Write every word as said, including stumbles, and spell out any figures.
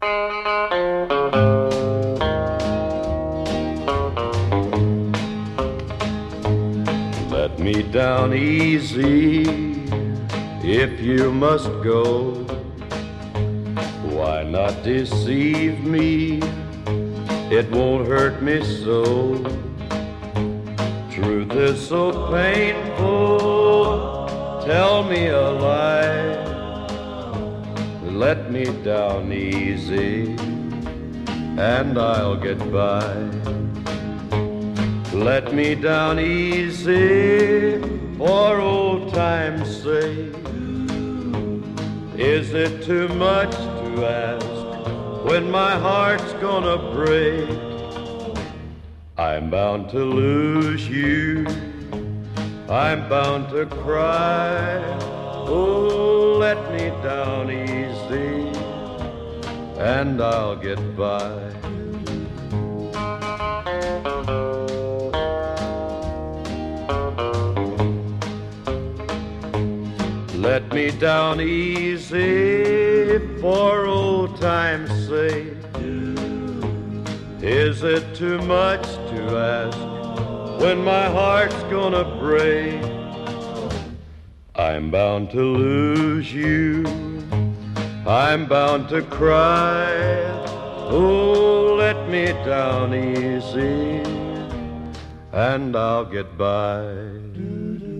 Let me down easy if you must go. Why not deceive me? It won't hurt me so. Truth is so painful. Tell me a lie. Let me down easy and I'll get by. Let me down easy for old time's sake. Is it too much to ask when my heart's gonna break? I'm bound to lose you, I'm bound to cry. Oh, let me down easy and I'll get by. Let me down easy for old time's sake. Is it too much to ask when my heart's gonna break? I'm bound to lose you, I'm bound to cry. Oh, let me down easy and I'll get by.